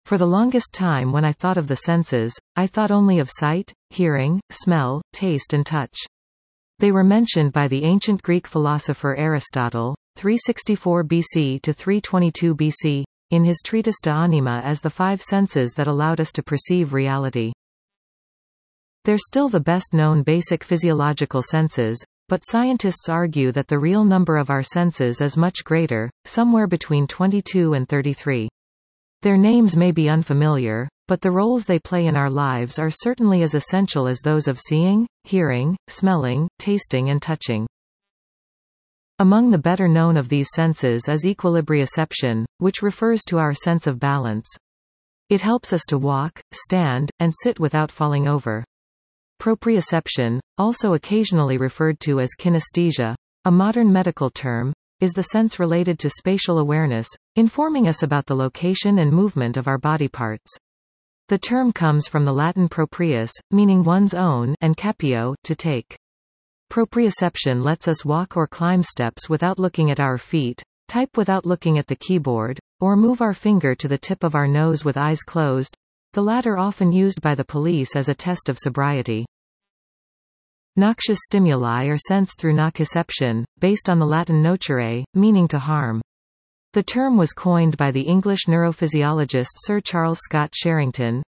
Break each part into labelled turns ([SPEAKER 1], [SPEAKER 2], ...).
[SPEAKER 1] For the longest time when I thought of the senses, I thought only of sight, hearing, smell, taste and touch. They were mentioned by the ancient Greek philosopher Aristotle, 364 BC to 322 BC, in his treatise De Anima as the five senses that allowed us to perceive reality. They're still the best-known basic physiological senses, but scientists argue that the real number of our senses is much greater, somewhere between 22 and 33. Their names may be unfamiliar, but the roles they play in our lives are certainly as essential as those of seeing, hearing, smelling, tasting and touching. Among the better known of these senses is equilibrioception, which refers to our sense of balance. It helps us to walk, stand, and sit without falling over. Proprioception, also occasionally referred to as kinesthesia, a modern medical term, is the sense related to spatial awareness, informing us about the location and movement of our body parts. The term comes from the Latin proprius, meaning one's own, and capio, to take. Proprioception lets us walk or climb steps without looking at our feet, type without looking at the keyboard, or move our finger to the tip of our nose with eyes closed, the latter often used by the police as a test of sobriety. Noxious stimuli are sensed through nociception, based on the Latin nocere, meaning to harm. The term was coined by the English neurophysiologist Sir Charles Scott Sherrington,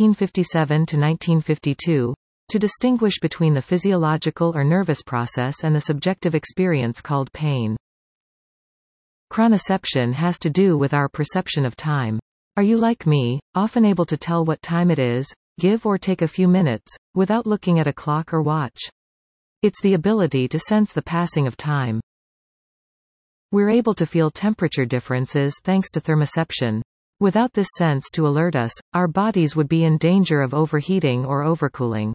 [SPEAKER 1] 1857–1952, to distinguish between the physiological or nervous process and the subjective experience called pain. Chronoception has to do with our perception of time. Are you like me, often able to tell what time it is, give or take a few minutes, without looking at a clock or watch? It's the ability to sense the passing of time. We're able to feel temperature differences thanks to thermoception. Without this sense to alert us, our bodies would be in danger of overheating or overcooling.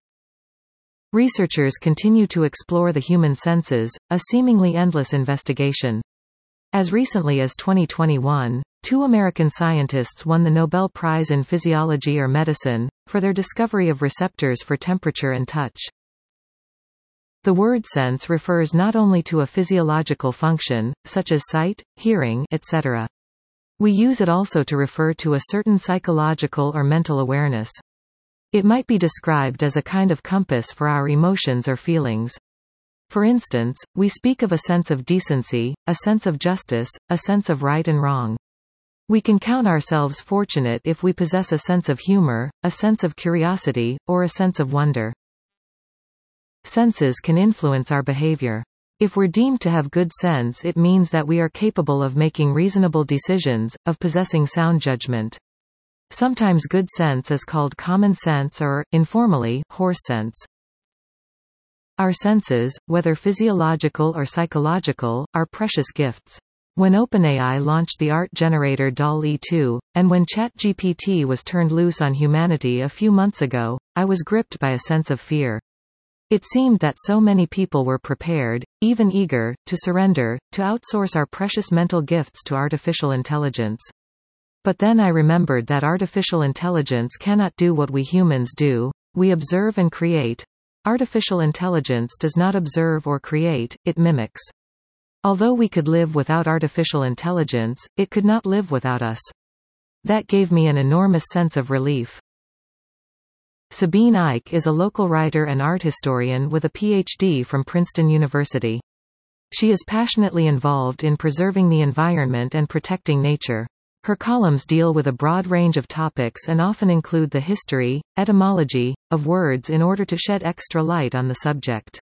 [SPEAKER 1] Researchers continue to explore the human senses, a seemingly endless investigation. As recently as 2021, 2 American scientists won the Nobel Prize in Physiology or Medicine, for their discovery of receptors for temperature and touch. The word sense refers not only to a physiological function, such as sight, hearing, etc. We use it also to refer to a certain psychological or mental awareness. It might be described as a kind of compass for our emotions or feelings. For instance, we speak of a sense of decency, a sense of justice, a sense of right and wrong. We can count ourselves fortunate if we possess a sense of humor, a sense of curiosity, or a sense of wonder. Senses can influence our behavior. If we're deemed to have good sense, it means that we are capable of making reasonable decisions, of possessing sound judgment. Sometimes good sense is called common sense or, informally, horse sense. Our senses, whether physiological or psychological, are precious gifts. When OpenAI launched the art generator DALL-E 2, and when ChatGPT was turned loose on humanity a few months ago, I was gripped by a sense of fear. It seemed that so many people were prepared, even eager, to surrender, to outsource our precious mental gifts to artificial intelligence. But then I remembered that artificial intelligence cannot do what we humans do. We observe and create. Artificial intelligence does not observe or create, it mimics. Although we could live without artificial intelligence, it could not live without us. That gave me an enormous sense of relief. Sabine Ike is a local writer and art historian with a PhD from Princeton University. She is passionately involved in preserving the environment and protecting nature. Her columns deal with a broad range of topics and often include the history, etymology, of words in order to shed extra light on the subject.